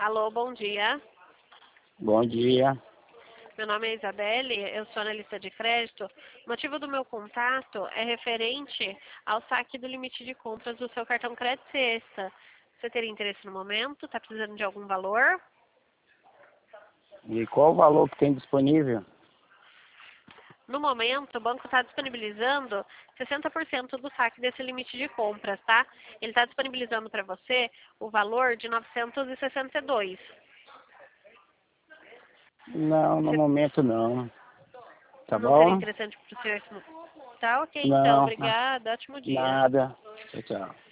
Alô, bom dia. Bom dia. Meu nome é Isabelle, eu sou analista de crédito. O motivo do meu contato é referente ao saque do limite de compras do seu cartão Crédito Sexta. Você teria interesse no momento? Está precisando de algum valor? E qual o valor que tem disponível? No momento, o banco está disponibilizando 60% do saque desse limite de compras, tá? Ele está disponibilizando para você o valor de 962. Não, no Você momento não. Tá não seria bom? interessante para o senhor? Tá ok, então. Não, Obrigada. Ótimo dia. nada. Tchau, tchau.